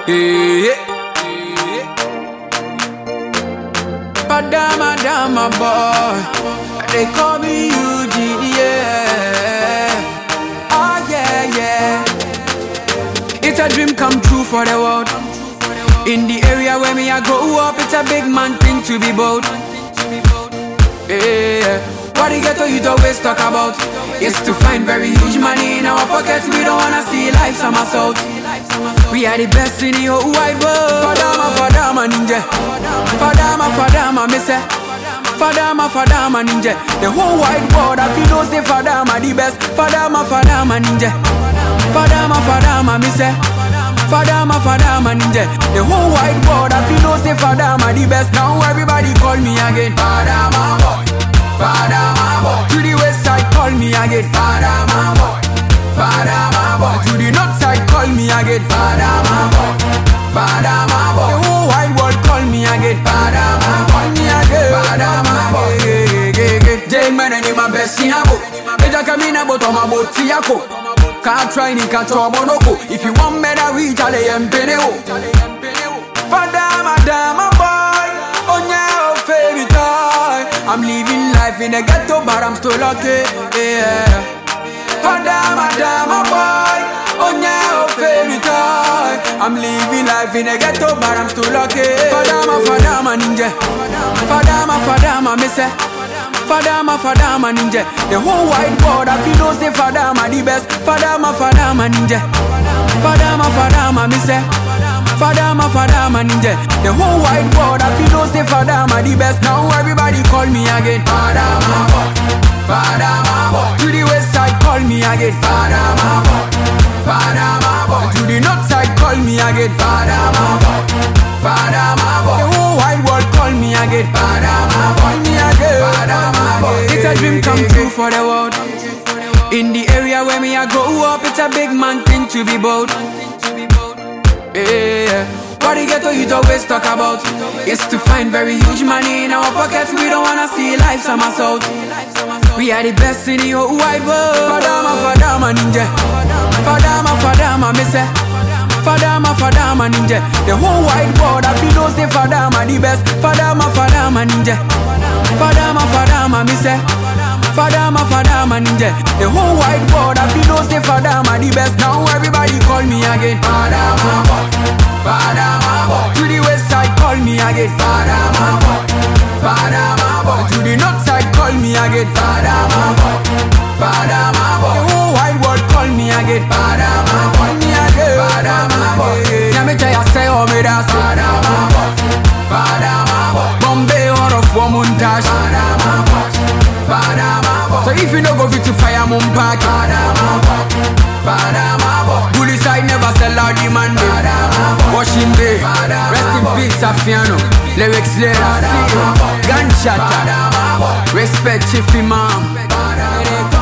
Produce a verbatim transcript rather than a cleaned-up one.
Yeah. Padama Dama boy, they call me U G, yeah. Oh yeah, yeah. It's a dream come true for the world. In the area where me I grow up, it's a big man thing to be bold. Yeah. What the ghetto you always talk about is to find very huge money in our pockets. We don't wanna see life somersault. We are the best in the whole wide world. Fadama, Fadama, ninja. Fadama, Fadama, me say. Fadama, Fadama, ninja. The whole wide world, I feel don't say Fadama the best. Fadama, Fadama, ninja. Fadama, Fadama, me say. Fadama, Fadama, ninja. The whole wide world, I feel don't say Fadama the best. Now everybody call me again. Fadama boy, Fadama boy. To the west side, call me again. Fadama boy, Fadama boy. To the north side, call me again. Fadama boy, Fadama boy. The whole wide world, call me again. Fadama, call me again. Fadama boy. Jane man and my best in a boat. Eja kamina boto ma boti yako. Can't try ni can't try monoko. If you want me to reach ale empeneo. Fadama dama boy. Onya o fairy toy. I'm living life in a ghetto but I'm still lucky. Yeah. Fadama dama boy. Onya o fairy toy. I'm living life in a ghetto but I'm still lucky. Fadama Fadama ninja. Fadama Fadama me say. Fadama Fadama ninja. The whole wide world I feel don't say Fadama the best. Fadama Fadama ninja. Fadama Fadama me say. Fadama Fadama ninja. The whole wide world I feel don't say Fadama the best. Now everybody call me again. Fadama boy, Fadama boy. To the west side call me again. Fadama boy, Fadama boy. To the north side call me again. Fadama boy, Fadama boy. The whole wide world call me again. Fadama, call me again. Fadama boy. It's a dream come true for the world. In the area where me I grow up, it's a big man thing to be bold. Yeah. What the ghetto you always talk about is to find very huge money in our pockets. We don't wanna see life somersault. We are the best in the whole wide world. Fadama, Fadama, ninja. Fadama, Fadama, me say. Fadama, Fadama, ninja. The whole wide world, I feel don't say Fadama the best. Fadama, Fadama, ninja. Fadama, Fadama, me say. Fadama, Fadama, ninja. The whole wide world, I feel don't say Fadama the best. Now everybody call me again. Fadama boy, Fadama boy. To the west side, call me again. Fadama boy, Fadama boy. To the north side, call me again. Fadama boy, Fadama boy. The whole wide world, call me again. Fadama, call me again. Fadama boy. Now me tell you say oh me that's Fadama boy, Fadama boy. Bombay or of montage. Fadama boy, Fadama boy. So if you no go fit to fire mum park. Fadama boy, Fadama boy. Bully side never sell out the man. Washing Bay, rest in peace Afiano. Lyrics later, see you. Gunshot, respect Chief Imam.